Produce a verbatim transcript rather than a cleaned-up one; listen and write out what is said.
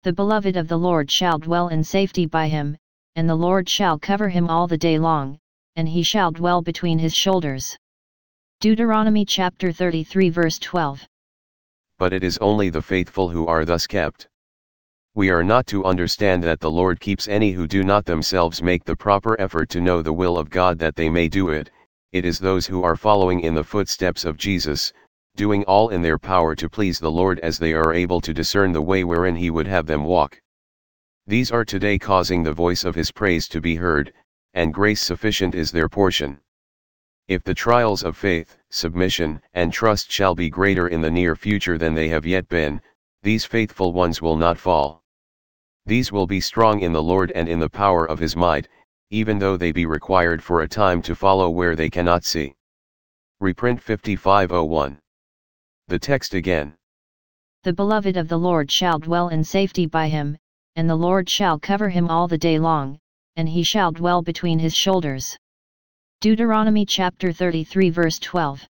The beloved of the Lord shall dwell in safety by him, and the Lord shall cover him all the day long, and he shall dwell between his shoulders. Deuteronomy chapter thirty-three verse twelve. But it is only the faithful who are thus kept. We are not to understand that the Lord keeps any who do not themselves make the proper effort to know the will of God that they may do it. It is those who are following in the footsteps of Jesus, doing all in their power to please the Lord as they are able to discern the way wherein he would have them walk. These are today causing the voice of his praise to be heard, and grace sufficient is their portion. If the trials of faith, submission, and trust shall be greater in the near future than they have yet been, these faithful ones will not fall. These will be strong in the Lord and in the power of his might, even though they be required for a time to follow where they cannot see. Reprint fifty-five oh one. The text again. The beloved of the Lord shall dwell in safety by him, and the Lord shall cover him all the day long, and he shall dwell between his shoulders. Deuteronomy chapter thirty-three verse twelve.